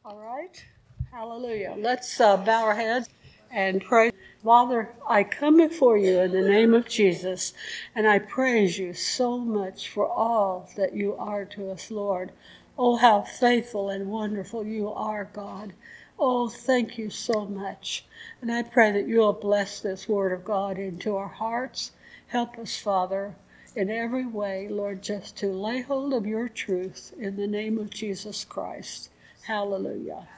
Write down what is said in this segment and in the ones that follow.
All right. Hallelujah. Let's bow our heads and pray. Father, I come before you in the name of Jesus, and I praise you so much for all that you are to us, Lord. Oh, how faithful and wonderful you are, God. Oh, thank you so much. And I pray that you'll bless this word of God into our hearts. Help us, Father, in every way, Lord, just to lay hold of your truth in the name of Jesus Christ. Hallelujah.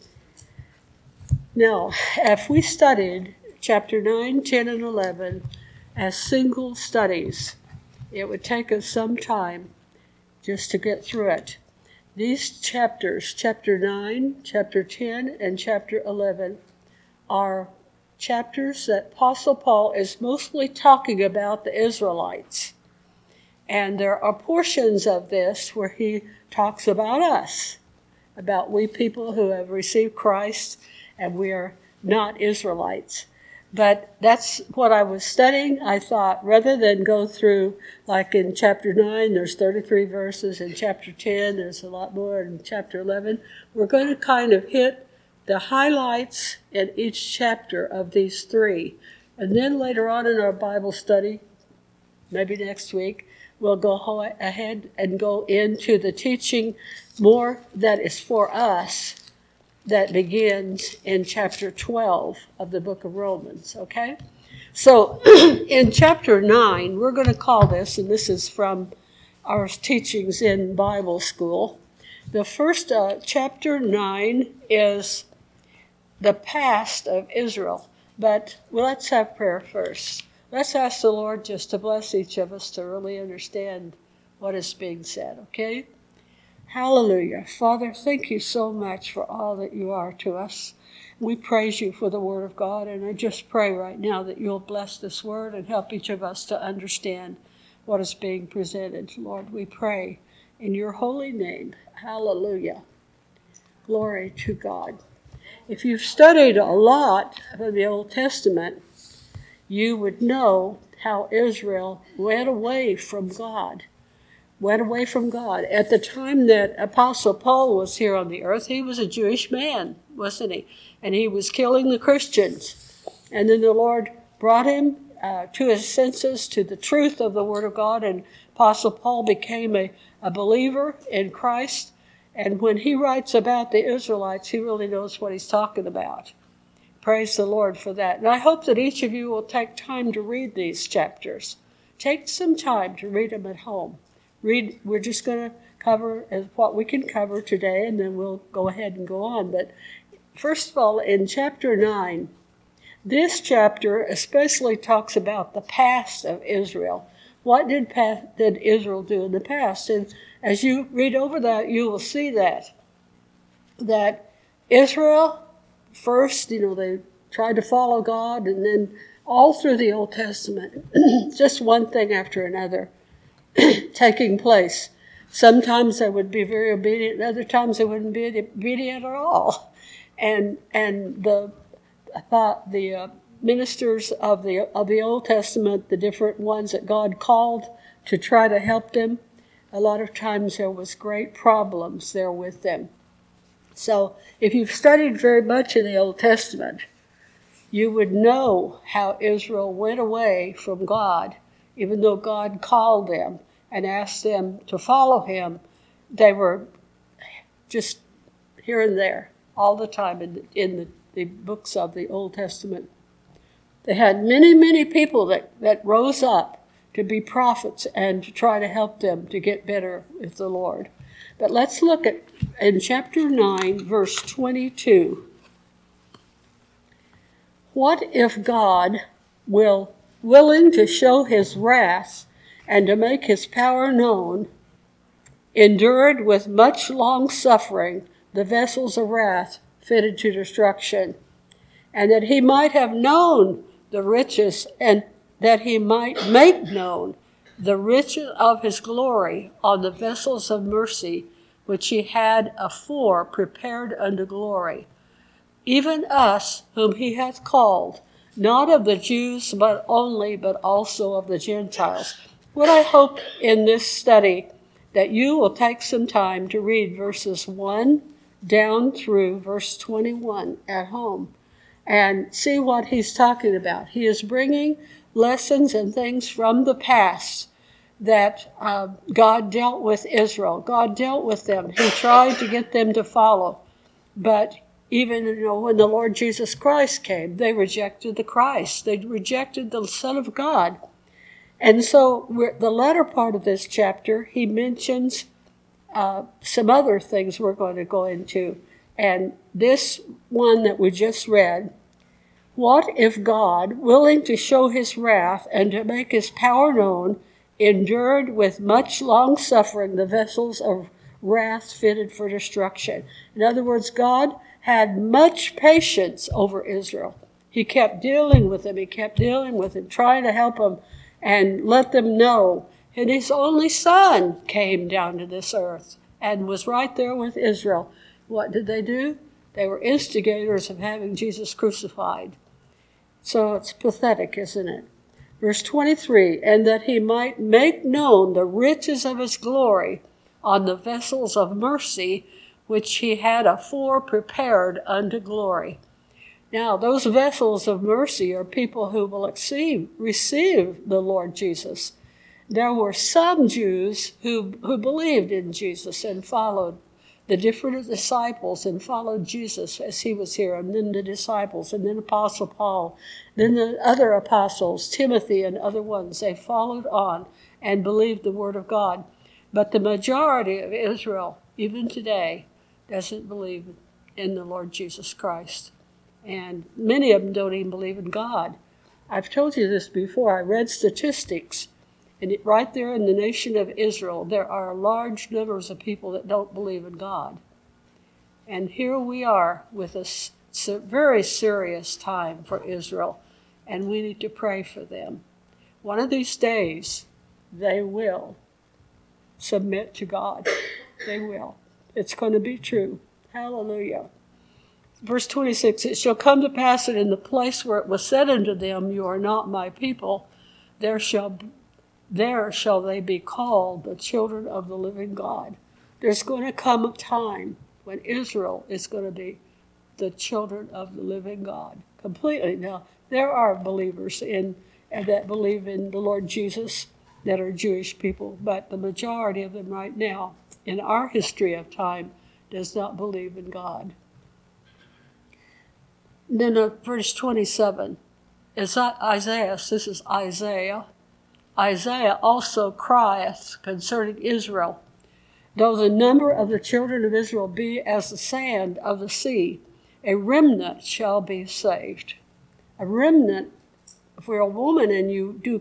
Now, if we studied chapter 9, 10, and 11 as single studies, it would take us some time just to get through it. These chapters, chapter 9, chapter 10, and chapter 11, are chapters that Apostle Paul is mostly talking about the Israelites. And there are portions of this where he talks about us, about we people who have received Christ and we are not Israelites. But that's what I was studying. I thought rather than go through, like in chapter 9, there's 33 verses. In chapter 10, there's a lot more. In chapter 11, we're going to kind of hit the highlights in each chapter of these three. And then later on in our Bible study, maybe next week, we'll go ahead and go into the teaching more that is for us that begins in chapter 12 of the book of Romans, okay? So in chapter 9, we're going to call this, and this is from our teachings in Bible school, the first chapter 9 is the past of Israel. But let's have prayer first. Let's ask the Lord just to bless each of us to really understand what is being said, okay? Hallelujah. Father, thank you so much for all that you are to us. We praise you for the word of God, and I just pray right now that you'll bless this word and help each of us to understand what is being presented. Lord, we pray in your holy name. Hallelujah. Glory to God. If you've studied a lot of the Old Testament, you would know how Israel went away from God. At the time that Apostle Paul was here on the earth, he was a Jewish man, wasn't he? And he was killing the Christians. And then the Lord brought him to his senses, to the truth of the Word of God, and Apostle Paul became a believer in Christ. And when he writes about the Israelites, he really knows what he's talking about. Praise the Lord for that. And I hope that each of you will take time to read these chapters. Take some time to read them at home. We're just going to cover what we can cover today, and then we'll go ahead and go on. But first of all, in chapter 9, this chapter especially talks about the past of Israel. What did Israel do in the past? And as you read over that, you will see that Israel, first, they tried to follow God, and then all through the Old Testament, just one thing after another taking place. Sometimes they would be very obedient, and other times they wouldn't be obedient at all. And the ministers of the Old Testament, the different ones that God called to try to help them, a lot of times there was great problems there with them. So if you've studied very much in the Old Testament, you would know how Israel went away from God. Even though God called them and asked them to follow him, they were just here and there all the time in the books of the Old Testament. They had many, many people that rose up to be prophets and to try to help them to get better with the Lord. But let's look at in chapter 9, verse 22. What if God willing to show his wrath and to make his power known, endured with much long suffering the vessels of wrath fitted to destruction, and that he might have known the riches, and that he might make known the riches of his glory on the vessels of mercy, which he had afore prepared unto glory, even us whom he hath called, not of the Jews but also of the Gentiles. What I hope in this study that you will take some time to read verses 1, down through verse 21 at home and see what he's talking about. He is bringing lessons and things from the past that God dealt with Israel. God dealt with them. He tried to get them to follow. But even when the Lord Jesus Christ came, they rejected the Christ. They rejected the Son of God. And so the latter part of this chapter, he mentions some other things we're going to go into. And this one that we just read, what if God, willing to show his wrath and to make his power known, endured with much long suffering the vessels of wrath fitted for destruction? In other words, God had much patience over Israel. He kept dealing with them. He kept dealing with them, trying to help them and let them know. And his only son came down to this earth and was right there with Israel. What did they do? They were instigators of having Jesus crucified. So it's pathetic, isn't it? Verse 23, and that he might make known the riches of his glory on the vessels of mercy, which he had afore prepared unto glory. Now, those vessels of mercy are people who will receive the Lord Jesus. There were some Jews who believed in Jesus and followed the different disciples and followed Jesus as he was here, and then the disciples, and then Apostle Paul, then the other apostles, Timothy and other ones. They followed on and believed the word of God. But the majority of Israel, even today, doesn't believe in the Lord Jesus Christ. And many of them don't even believe in God. I've told you this before. I read statistics. And right there in the nation of Israel, there are large numbers of people that don't believe in God. And here we are with a very serious time for Israel, and we need to pray for them. One of these days, they will submit to God. They will. It's going to be true. Hallelujah. Verse 26, it shall come to pass that in the place where it was said unto them, you are not my people, there shall they be called the children of the living God. There's going to come a time when Israel is going to be the children of the living God completely. Now, there are believers that believe in the Lord Jesus that are Jewish people, but the majority of them right now, in our history of time, does not believe in God. Then verse 27 is Isaiah. This is Isaiah. Isaiah also crieth concerning Israel, though the number of the children of Israel be as the sand of the sea, a remnant shall be saved. A remnant, if you're a woman and you do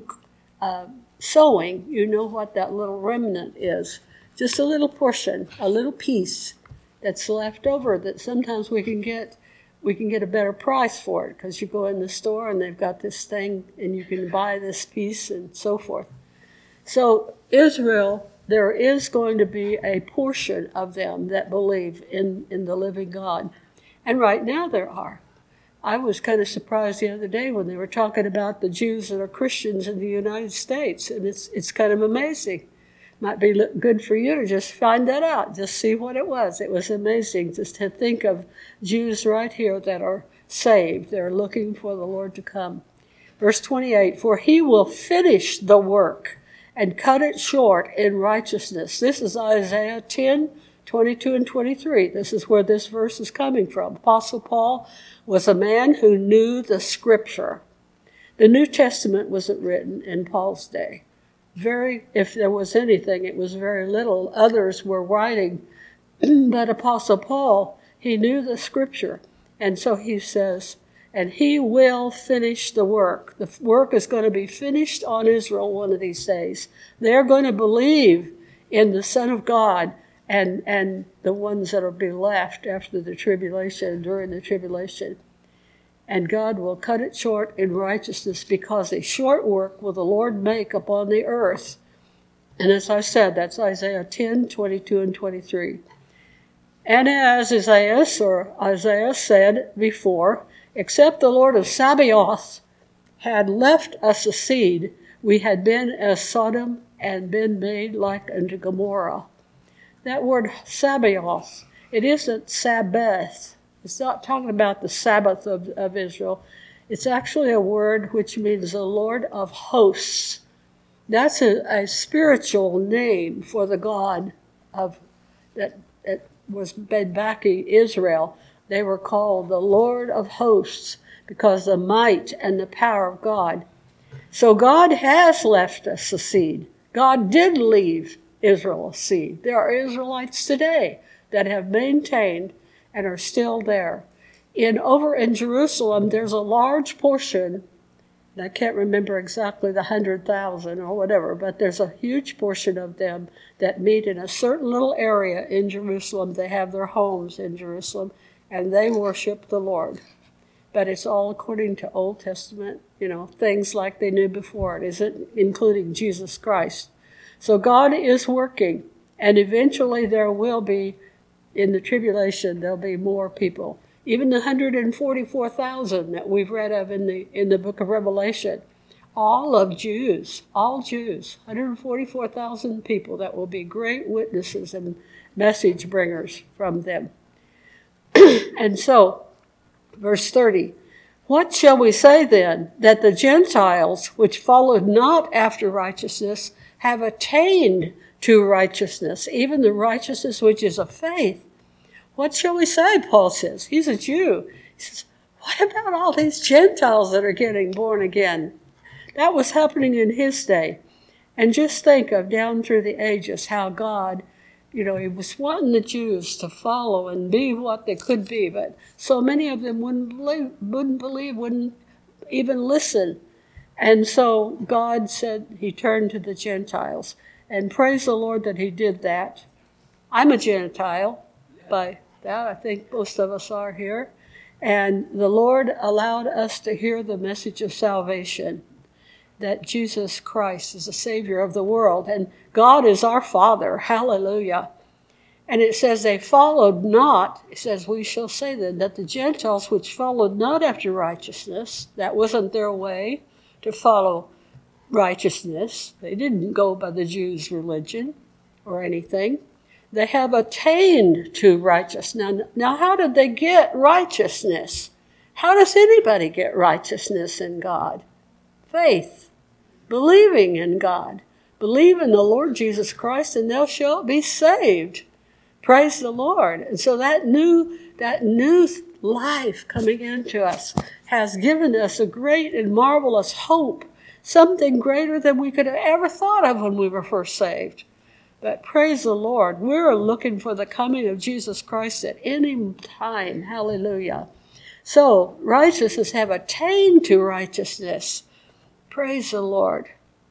sewing, you know what that little remnant is. Just a little portion, a little piece that's left over that sometimes we can get a better price for it because you go in the store and they've got this thing and you can buy this piece and so forth. So Israel, there is going to be a portion of them that believe in the living God. And right now there are. I was kind of surprised the other day when they were talking about the Jews that are Christians in the United States, and it's kind of amazing. Might be good for you to just find that out, just see what it was. It was amazing just to think of Jews right here that are saved. They're looking for the Lord to come. Verse 28, for he will finish the work and cut it short in righteousness. This is Isaiah 10, 22 and 23. This is where this verse is coming from. Apostle Paul was a man who knew the Scripture. The New Testament wasn't written in Paul's day. If there was anything, it was very little. Others were writing. But Apostle Paul, he knew the Scripture. And so he says, and he will finish the work. The work is going to be finished on Israel one of these days. They're going to believe in the Son of God and the ones that will be left after the tribulation, during the tribulation. And God will cut it short in righteousness, because a short work will the Lord make upon the earth. And as I said, that's Isaiah 10, 22 and 23. And as Isaiah said before, except the Lord of Sabaoth had left us a seed, we had been as Sodom and been made like unto Gomorrah. That word Sabaoth It isn't Sabbath. It's not talking about the Sabbath of Israel. It's actually a word which means the Lord of hosts. That's a spiritual name for the God of that was been backing Israel. They were called the Lord of hosts because the might and the power of God. So God has left us a seed. God did leave Israel a seed. There are Israelites today that have maintained and are still there. Over in Jerusalem, there's a large portion, and I can't remember exactly the 100,000 or whatever, but there's a huge portion of them that meet in a certain little area in Jerusalem. They have their homes in Jerusalem, and they worship the Lord. But it's all according to Old Testament, things like they knew before. It isn't including Jesus Christ. So God is working, and eventually there will be, in the tribulation, there'll be more people. Even the 144,000 that we've read of in the book of Revelation, all Jews, 144,000 people that will be great witnesses and message bringers from them. And so, verse 30, what shall we say then? That the Gentiles, which followed not after righteousness, have attained to righteousness, even the righteousness which is of faith. What shall we say, Paul says? He's a Jew. He says, what about all these Gentiles that are getting born again? That was happening in his day. And just think of down through the ages how God, he was wanting the Jews to follow and be what they could be, but so many of them wouldn't believe, wouldn't even listen. And so God said he turned to the Gentiles. And praise the Lord that he did that. I'm a Gentile. By that, I think most of us are here. And the Lord allowed us to hear the message of salvation, that Jesus Christ is the Savior of the world, and God is our Father. Hallelujah. And it says they followed not, it says we shall say then, that the Gentiles which followed not after righteousness, that wasn't their way to follow righteousness. They didn't go by the Jews' religion or anything. They have attained to righteousness. Now, how did they get righteousness? How does anybody get righteousness in God? Faith. Believing in God. Believe in the Lord Jesus Christ and thou shalt be saved. Praise the Lord. And so that new life coming into us has given us a great and marvelous hope, something greater than we could have ever thought of when we were first saved. But praise the Lord, we're looking for the coming of Jesus Christ at any time. Hallelujah. So, righteousness have attained to righteousness. Praise the Lord.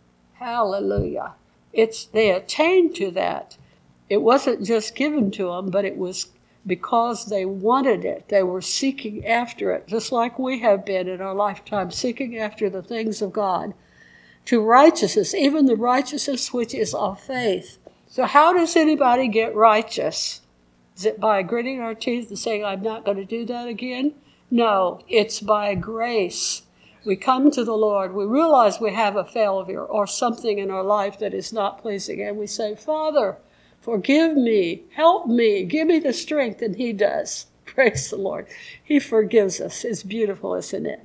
Hallelujah. They attained to that. It wasn't just given to them, but it was because they wanted it. They were seeking after it, just like we have been in our lifetime, seeking after the things of God. To righteousness, even the righteousness which is of faith. So how does anybody get righteous? Is it by gritting our teeth and saying, I'm not going to do that again? No, it's by grace. We come to the Lord. We realize we have a failure or something in our life that is not pleasing. And we say, Father, forgive me, help me, give me the strength. And he does. Praise the Lord. He forgives us. It's beautiful, isn't it?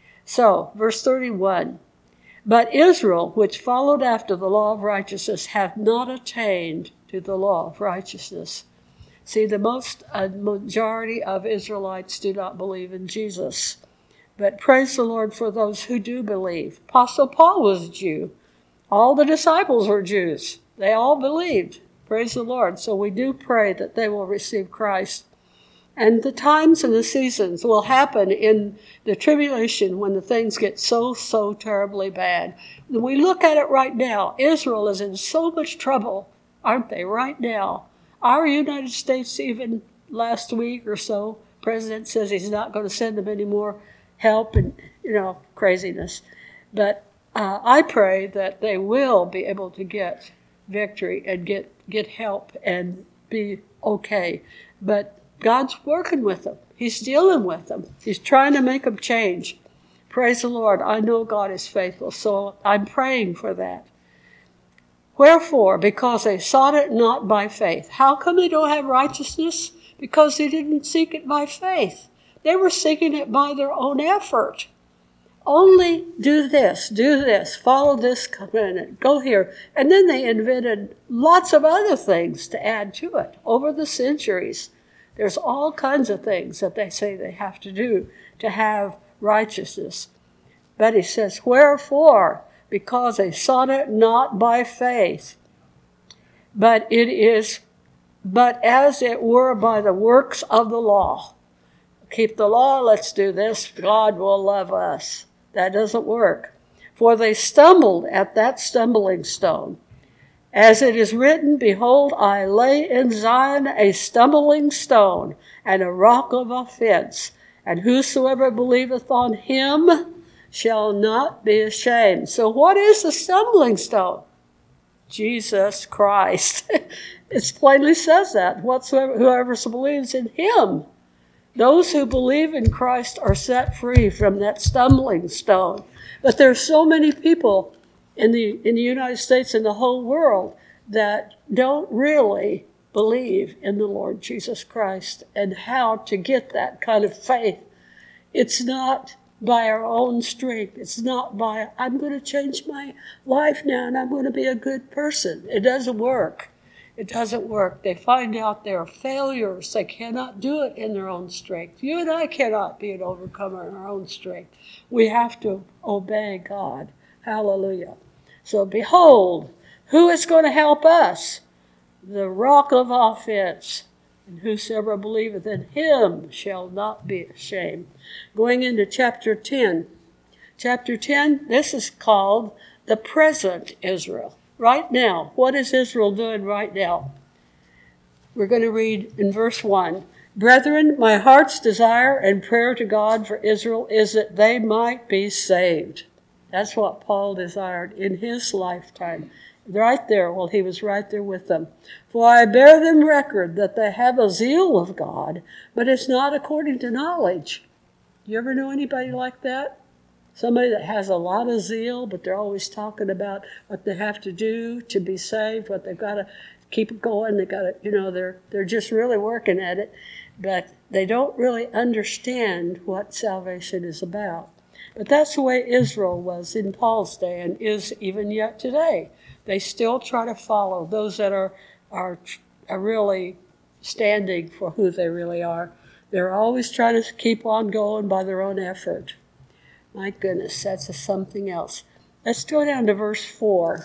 So, verse 31. But Israel, which followed after the law of righteousness, hath not attained to the law of righteousness. See, the majority of Israelites do not believe in Jesus. But praise the Lord for those who do believe. Apostle Paul was a Jew. All the disciples were Jews. They all believed. Praise the Lord. So we do pray that they will receive Christ. And the times and the seasons will happen in the tribulation when the things get so terribly bad. When we look at it right now, Israel is in so much trouble, aren't they, right now? Our United States, even last week or so, President says he's not going to send them any more help and, craziness. But I pray that they will be able to get victory and get help and be okay. But God's working with them. He's dealing with them. He's trying to make them change. Praise the Lord. I know God is faithful, so I'm praying for that. Wherefore, because they sought it not by faith. How come they don't have righteousness? Because they didn't seek it by faith. They were seeking it by their own effort. Only do this, follow this commandment, go here. And then they invented lots of other things to add to it over the centuries. There's all kinds of things that they say they have to do to have righteousness. But he says, wherefore? Because they sought it not by faith, but as it were by the works of the law. Keep the law, let's do this, God will love us. That doesn't work. For they stumbled at that stumbling stone. As it is written, behold, I lay in Zion a stumbling stone and a rock of offense, and whosoever believeth on him shall not be ashamed. So what is the stumbling stone? Jesus Christ. It plainly says that. Whoever believes in him. Those who believe in Christ are set free from that stumbling stone. But there's so many people in the United States and the whole world that don't really believe in the Lord Jesus Christ and how to get that kind of faith. It's not by our own strength. It's not by, I'm going to change my life now and I'm going to be a good person. It doesn't work. It doesn't work. They find out they're failures. They cannot do it in their own strength. You and I cannot be an overcomer in our own strength. We have to obey God. Hallelujah. So behold, who is going to help us? The rock of offense. And whosoever believeth in him shall not be ashamed. Going into chapter 10. Chapter 10, this is called the present Israel. Right now, what is Israel doing right now? We're going to read in verse 1. Brethren, my heart's desire and prayer to God for Israel is that they might be saved. That's what Paul desired in his lifetime. Right there, well, he was right there with them. For I bear them record that they have a zeal of God, but it's not according to knowledge. You ever know anybody like that? Somebody that has a lot of zeal, but they're always talking about what they have to do to be saved, what they've got to keep it going. They got to, they're just really working at it, but they don't really understand what salvation is about. But that's the way Israel was in Paul's day and is even yet today. They still try to follow those that are really standing for who they really are. They're always trying to keep on going by their own effort. My goodness, that's something else. Let's go down to verse 4.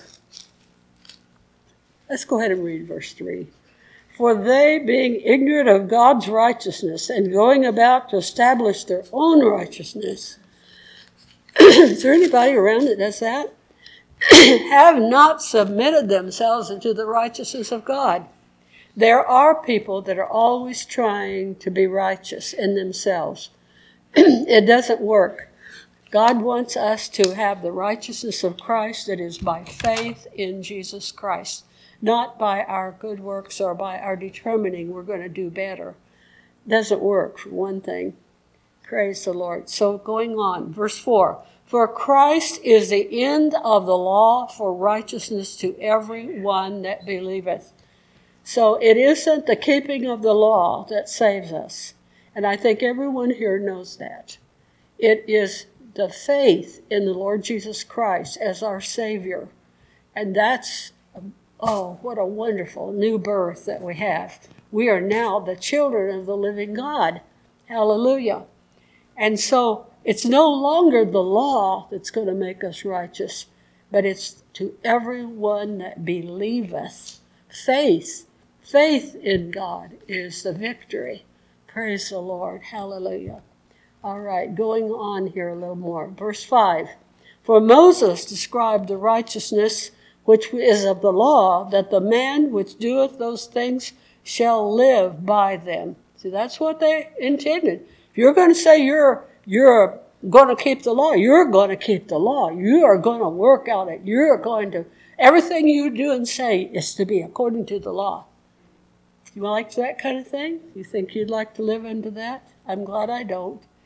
Let's go ahead and read verse 3. For they, being ignorant of God's righteousness and going about to establish their own righteousness. Is there anybody around that does that? Have not submitted themselves into the righteousness of God. There are people that are always trying to be righteous in themselves. It doesn't work. God wants us to have the righteousness of Christ that is by faith in Jesus Christ, not by our good works or by our determining we're going to do better. It doesn't work, for one thing. Praise the Lord. So going on, verse 4. For Christ is the end of the law for righteousness to every one that believeth. So it isn't the keeping of the law that saves us. And I think everyone here knows that. It is the faith in the Lord Jesus Christ as our Savior. And that's, what a wonderful new birth that we have. We are now the children of the living God. Hallelujah. And so it's no longer the law that's going to make us righteous, but it's to everyone that believeth. Faith in God is the victory. Praise the Lord. Hallelujah. All right, going on here a little more. Verse 5. For Moses described the righteousness which is of the law, that the man which doeth those things shall live by them. See, that's what they intended. If you're going to say you're going to keep the law, you're going to keep the law. You are going to work out it. You're going to, everything you do and say is to be according to the law. You like that kind of thing? You think you'd like to live into that? I'm glad I don't.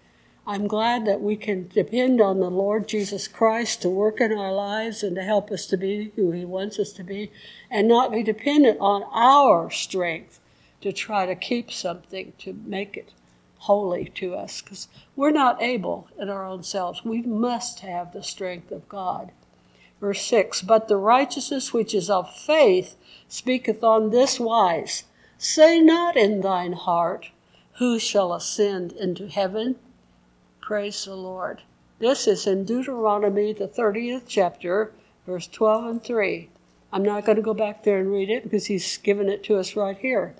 I'm glad that we can depend on the Lord Jesus Christ to work in our lives and to help us to be who he wants us to be, and not be dependent on our strength to try to keep something, to make it holy to us, because we're not able in our own selves. We must have the strength of God. Verse 6, but the righteousness which is of faith speaketh on this wise, say not in thine heart, who shall ascend into heaven? Praise the Lord. This is in Deuteronomy, the 30th chapter, verse 12 and 3. I'm not going to go back there and read it because he's given it to us right here.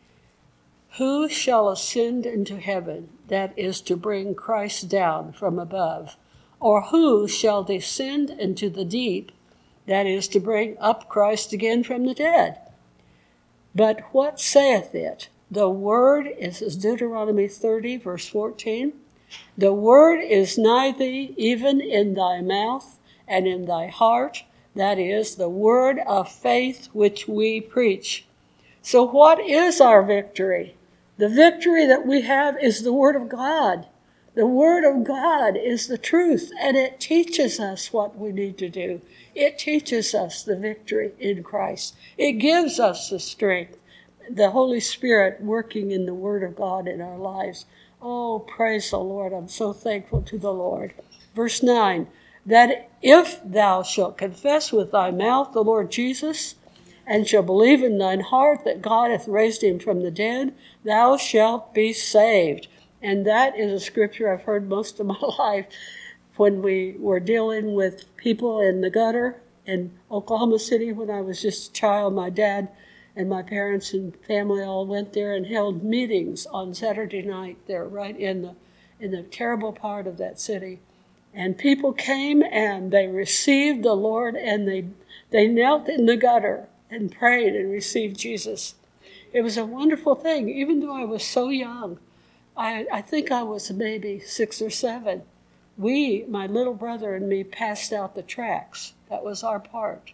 Who shall ascend into heaven? That is to bring Christ down from above. Or who shall descend into the deep? That is to bring up Christ again from the dead. But what saith it? The word is Deuteronomy 30, verse 14. The word is nigh thee, even in thy mouth and in thy heart. That is the word of faith which we preach. So what is our victory? The victory that we have is the word of God. The word of God is the truth, and it teaches us what we need to do. It teaches us the victory in Christ. It gives us the strength, the Holy Spirit working in the word of God in our lives. Oh, praise the Lord. I'm so thankful to the Lord. Verse 9, that if thou shalt confess with thy mouth the Lord Jesus, and shalt believe in thine heart that God hath raised him from the dead, thou shalt be saved. And that is a scripture I've heard most of my life when we were dealing with people in the gutter in Oklahoma City when I was just a child. My dad and my parents and family all went there and held meetings on Saturday night there, right in the terrible part of that city. And people came and they received the Lord, and they knelt in the gutter and prayed and received Jesus. It was a wonderful thing, even though I was so young. I think I was maybe 6 or 7. My little brother and me, passed out the tracts. That was our part.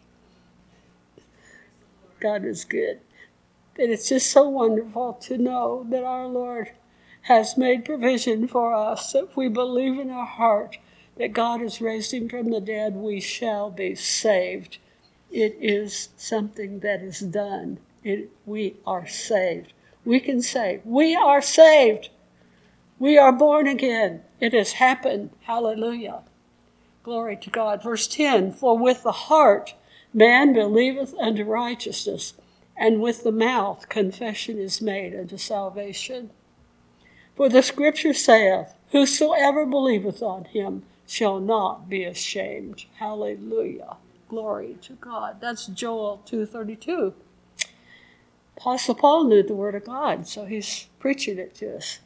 God is good. And it's just so wonderful to know that our Lord has made provision for us. If we believe in our heart that God has raised him from the dead, we shall be saved. It is something that is done. We are saved. We can say, we are saved. We are born again. It has happened. Hallelujah. Glory to God. Verse 10, for with the heart man believeth unto righteousness, and with the mouth confession is made unto salvation. For the scripture saith, whosoever believeth on him shall not be ashamed. Hallelujah. Glory to God. That's Joel 2:32. Apostle Paul knew the word of God, so he's preaching it to us.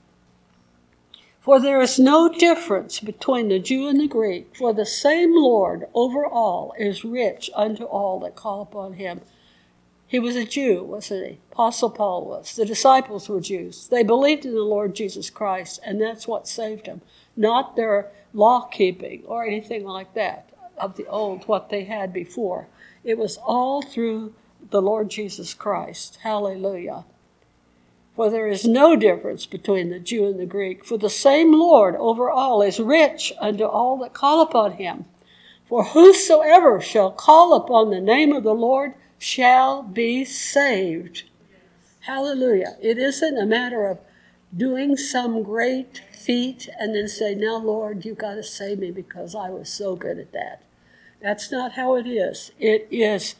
For there is no difference between the Jew and the Greek, for the same Lord over all is rich unto all that call upon him. He was a Jew, wasn't he? Apostle Paul was. The disciples were Jews. They believed in the Lord Jesus Christ, and that's what saved them, not their law-keeping or anything like that of the old, what they had before. It was all through the Lord Jesus Christ. Hallelujah. For there is no difference between the Jew and the Greek, for the same Lord over all is rich unto all that call upon him. For whosoever shall call upon the name of the Lord shall be saved. Hallelujah. It isn't a matter of doing some great feat and then say, now, Lord, you've got to save me because I was so good at that. That's not how it is. It is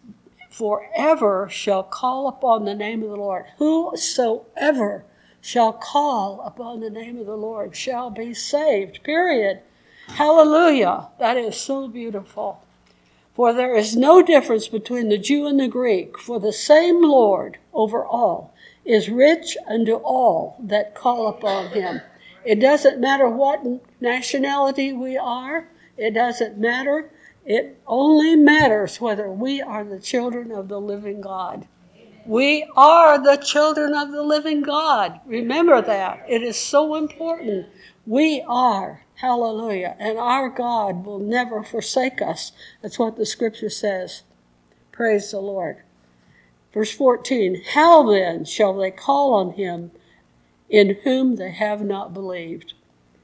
forever shall call upon the name of the Lord. Whosoever shall call upon the name of the Lord shall be saved, period. Hallelujah. That is so beautiful. For there is no difference between the Jew and the Greek, for the same Lord over all is rich unto all that call upon him. It doesn't matter what nationality we are. It doesn't matter. It only matters whether we are the children of the living God. We are the children of the living God. Remember that. It is so important. We are. Hallelujah. And our God will never forsake us. That's what the scripture says. Praise the Lord. Verse 14, how then shall they call on him in whom they have not believed?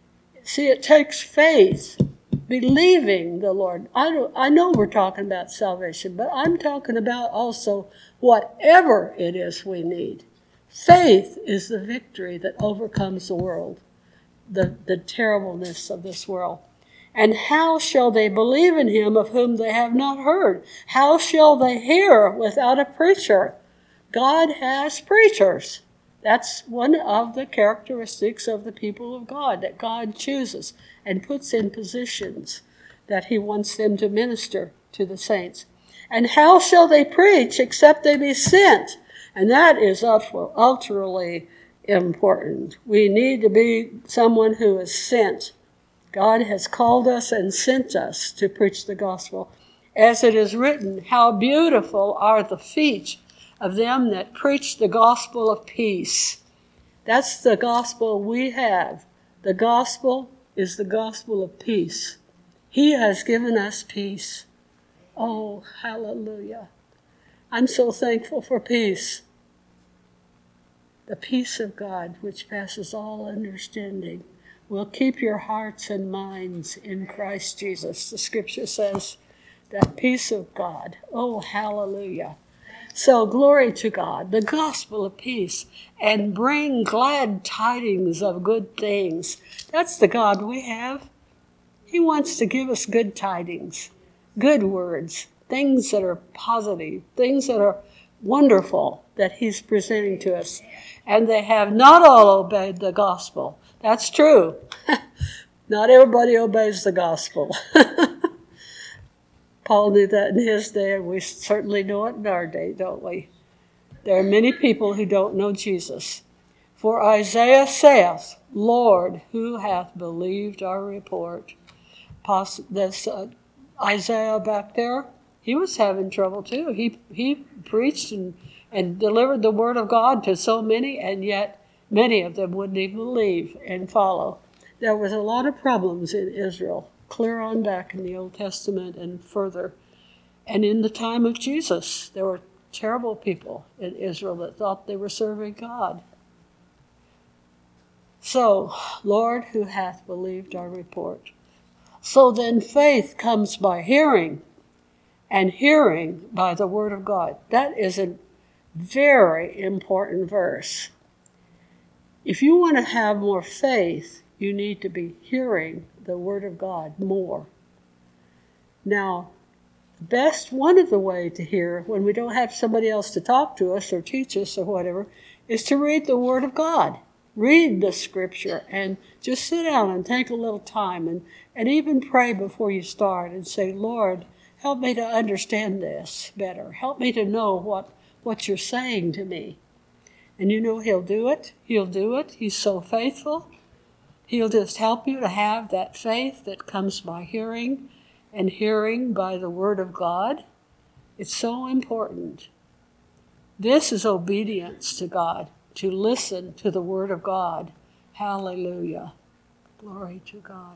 See, it takes faith, believing the Lord. I know we're talking about salvation, but I'm talking about also whatever it is we need. Faith is the victory that overcomes the world, the terribleness of this world. And how shall they believe in him of whom they have not heard? How shall they hear without a preacher? God has preachers. That's one of the characteristics of the people of God, that God chooses and puts in positions that he wants them to minister to the saints. And how shall they preach except they be sent? And that is ultimately important. We need to be someone who is sent. God has called us and sent us to preach the gospel. As it is written, how beautiful are the feet of them that preach the gospel of peace. That's the gospel we have. The gospel is the gospel of peace. He has given us peace. Oh, hallelujah. I'm so thankful for peace. The peace of God, which passes all understanding, will keep your hearts and minds in Christ Jesus. The scripture says that peace of God. Oh, hallelujah. So glory to God, the gospel of peace, and bring glad tidings of good things. That's the God we have. He wants to give us good tidings, good words, things that are positive, things that are wonderful that he's presenting to us. And they have not all obeyed the gospel. That's true. Not everybody obeys the gospel. Paul knew that in his day, and we certainly know it in our day, don't we? There are many people who don't know Jesus. For Isaiah saith, Lord, who hath believed our report? This Isaiah back there, he was having trouble too. He preached and delivered the word of God to so many, and yet many of them wouldn't even believe and follow. There was a lot of problems in Israel, clear on back in the Old Testament and further. And in the time of Jesus, there were terrible people in Israel that thought they were serving God. So, Lord, who hath believed our report? So then faith comes by hearing, and hearing by the word of God. That is a very important verse. If you want to have more faith, you need to be hearing the word of God more. Now, one of the way to hear when we don't have somebody else to talk to us or teach us or whatever is to read the word of God. Read the scripture and just sit down and take a little time and even pray before you start and say, Lord, help me to understand this better. Help me to know what you're saying to me. And you know he'll do it. He'll do it. He's so faithful. He'll just help you to have that faith that comes by hearing, and hearing by the word of God. It's so important. This is obedience to God, to listen to the word of God. Hallelujah. Glory to God.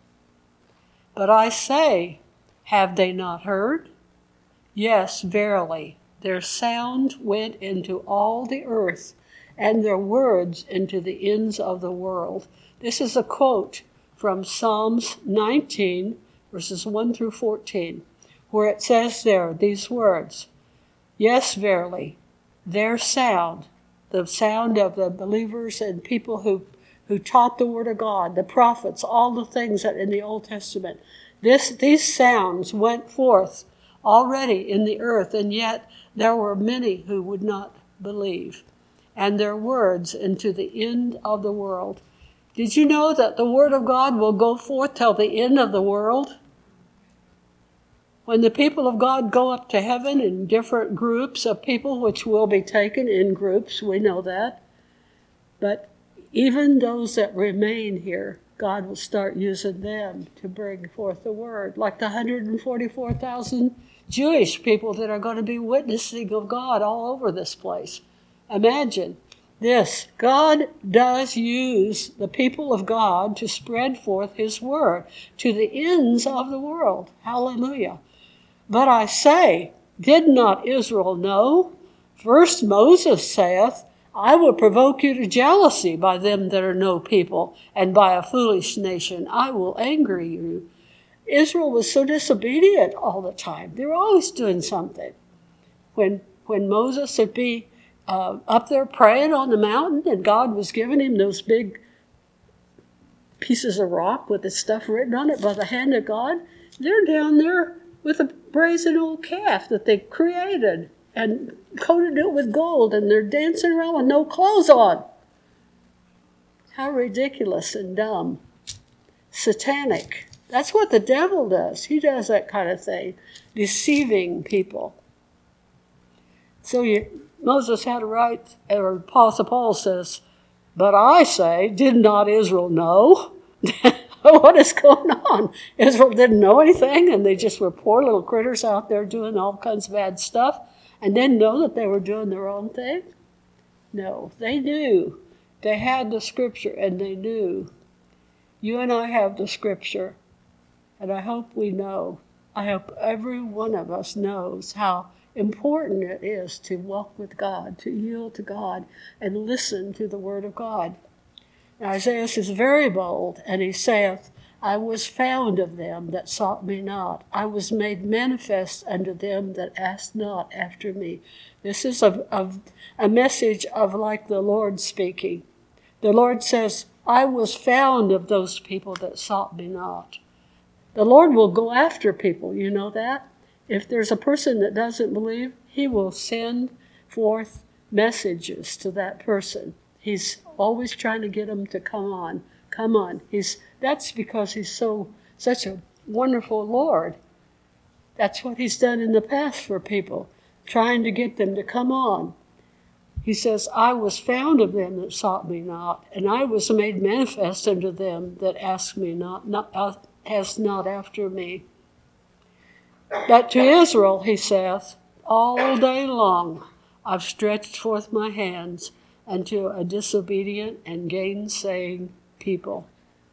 But I say, have they not heard? Yes, verily, their sound went into all the earth, and their words into the ends of the world. This is a quote from Psalms 19, verses 1 through 14, where it says there these words, yes, verily, their sound, the sound of the believers and people who taught the word of God, the prophets, all the things that in the Old Testament, these sounds went forth already in the earth, and yet there were many who would not believe, and their words into the end of the world. Did you know that the word of God will go forth till the end of the world? When the people of God go up to heaven in different groups of people, which will be taken in groups, we know that. But even those that remain here, God will start using them to bring forth the word, like the 144,000 Jewish people that are going to be witnessing of God all over this place. Imagine this. God does use the people of God to spread forth his word to the ends of the world. Hallelujah. But I say, did not Israel know? First Moses saith, I will provoke you to jealousy by them that are no people, and by a foolish nation I will anger you. Israel was so disobedient all the time. They were always doing something. When Moses would be up there praying on the mountain, and God was giving him those big pieces of rock with the stuff written on it by the hand of God, they're down there with a brazen old calf that they created and coated it with gold, and they're dancing around with no clothes on. How ridiculous and dumb. Satanic. That's what the devil does. He does that kind of thing, deceiving people. So Moses had to write, or Apostle Paul says, but I say, did not Israel know? What is going on? Israel didn't know anything, and they just were poor little critters out there doing all kinds of bad stuff, and didn't know that they were doing the wrong thing? No, they knew. They had the scripture, and they knew. You and I have the scripture, and I hope we know. I hope every one of us knows how important it is to walk with God, to yield to God, and listen to the word of God. Isaiah is very bold, and he saith, I was found of them that sought me not. I was made manifest unto them that asked not after me. This is a message of like the Lord speaking. The Lord says, I was found of those people that sought me not. The Lord will go after people, you know that? If there's a person that doesn't believe, he will send forth messages to that person. He's always trying to get them to come on. That's because he's such a wonderful Lord. That's what he's done in the past for people, trying to get them to come on. He says, I was found of them that sought me not, and I was made manifest unto them that asked me not after me. But to Israel, he saith, all day long I've stretched forth my hands unto a disobedient and gainsaying people.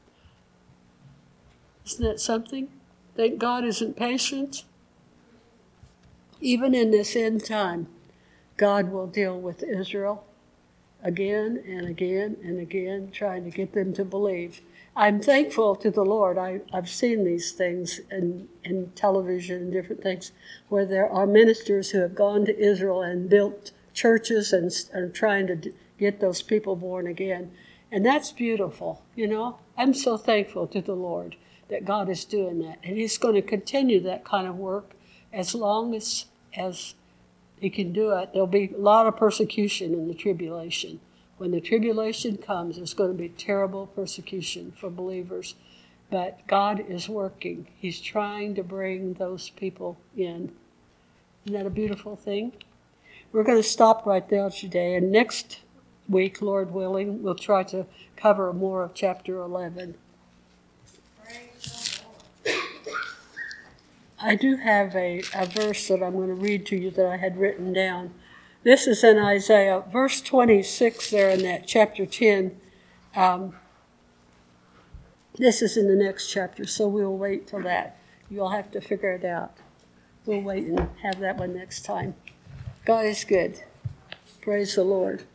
Isn't that something? That God isn't patient? Even in this end time, God will deal with Israel again and again and again, trying to get them to believe. I'm thankful to the Lord. I've seen these things in television and different things where there are ministers who have gone to Israel and built churches and are trying to get those people born again. And that's beautiful, you know. I'm so thankful to the Lord that God is doing that. And he's going to continue that kind of work as long as he can do it. There'll be a lot of persecution in the tribulation. When the tribulation comes, there's going to be terrible persecution for believers. But God is working. He's trying to bring those people in. Isn't that a beautiful thing? We're going to stop right there today. And next week, Lord willing, we'll try to cover more of chapter 11. I do have a verse that I'm going to read to you that I had written down. This is in Isaiah, verse 26 there in that chapter 10. This is in the next chapter, so we'll wait till that. You'll have to figure it out. We'll wait and have that one next time. God is good. Praise the Lord.